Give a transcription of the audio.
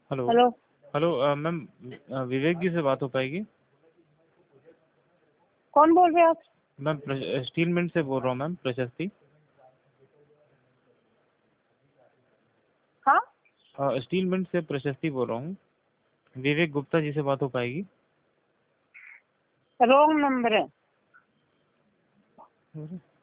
Hello. Hello. Hello ma'am, Vivek ji से बात हो पाएगी? कौन बोल रहे हैं आप? मैम स्टील मिंट से बोल रहा हूँ मैम, प्रशस्ति। हाँ, स्टील मिंट से प्रशस्ति बोल रहा हूँ। विवेक गुप्ता जी से बात हो पाएगी? रॉन्ग नंबर है।